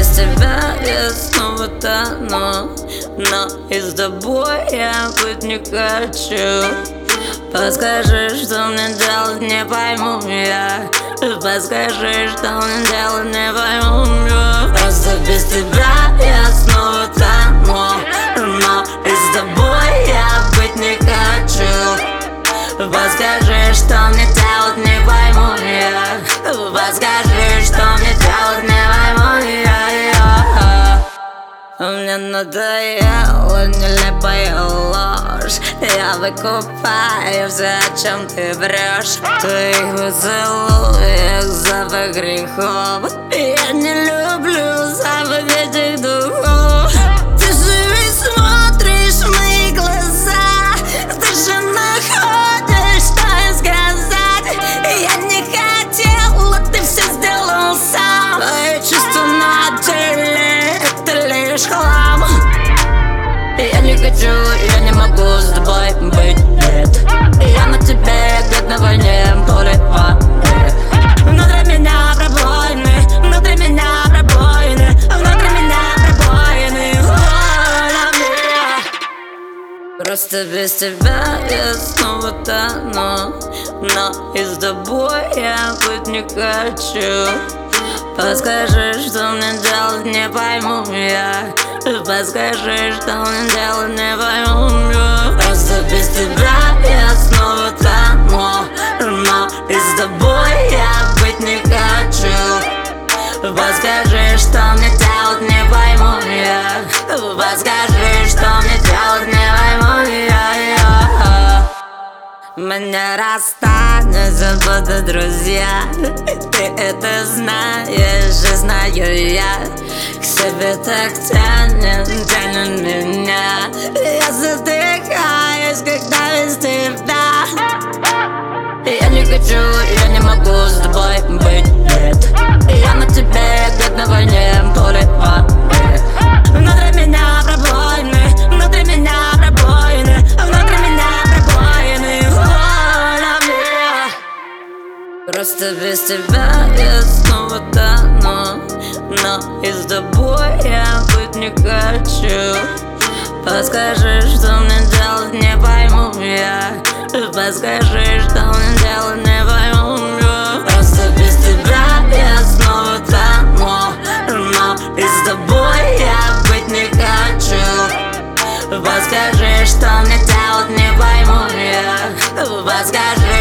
без тебя я снова тону, но и с тобой я быть не хочу. Подскажи, что мне делать, не пойму я. Подскажи, что мне делать, не пойму я. Просто без тебя я снова тону, но и с тобой я быть не хочу. Подскажи, что мне делать, не пойму я. Подскажи, что мне делать, не пойму я. Мне надоела нелепая ложь. Я выкупаю все, о чем ты врешь. В твоих поцелуях запах грехов. Я не люблю запах этих духов. Ты же ведь смотришь в мои глаза, ты же находишь, что им сказать. Я не хотела, ты все сделал сам. Твои чувства на деле — это лишь хлам. Я не хочу, я не могу с тобой быть, нет. Я на тебе, как на войне, поле воды. Внутри меня пробоины, внутри меня пробоины, внутри меня пробоины. Просто без тебя я снова тону, но и с тобой я быть не хочу. Подскажи, что мне делать, не пойму я. Подскажи, что мне делать, не пойму я. Просто без тебя я снова тону, но и с тобой я быть не хочу. Подскажи, что мне делать, не пойму я. Подскажи, что мне делать, не пойму я. Мы не расстанемся, будут друзья. Ты это знаешь, и знаю я. К себе так тянет меня. Я задыхаюсь, когда без тебя. Я не хочу, я не могу с тобой быть, нет. Я на тебе, как на войне, поле воды. Внутри меня пробоины, внутри меня пробоины, внутри меня пробоины. Просто без тебя я снова тону, но и с тобой я быть не хочу. Подскажи, что мне делать, не пойму я. Подскажи, что мне делать, не пойму я. Просто без тебя я снова тону, но и с тобой я быть не хочу. Подскажи, что мне делать, не пойму я. Подскажи.